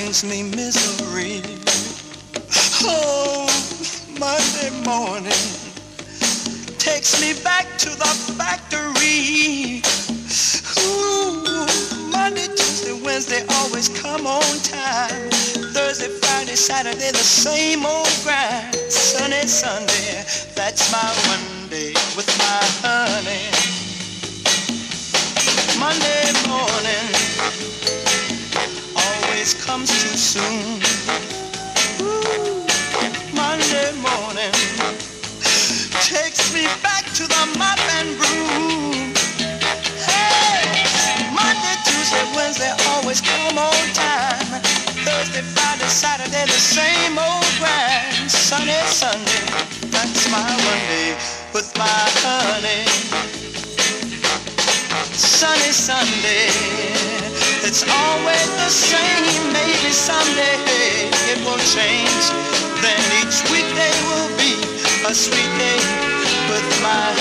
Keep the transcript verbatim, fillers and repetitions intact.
brings me misery. Oh, Monday morning takes me back to the factory. Ooh, Monday, Tuesday, Wednesday always come on time. Thursday, Friday, Saturday, the same old grind. Sunday, Sunday, that's my one day with my honey. Monday morning always comes too soon. Ooh, Monday morning takes me back to the mop and broom. Hey, Monday, Tuesday, Wednesday always come on time. Thursday, Friday, Saturday, the same old grind. Sunday, Sunday, that's my one day with my honey. Sunny Sunday, it's always the same. Maybe someday it will change. Then each weekday will be a sweet day with my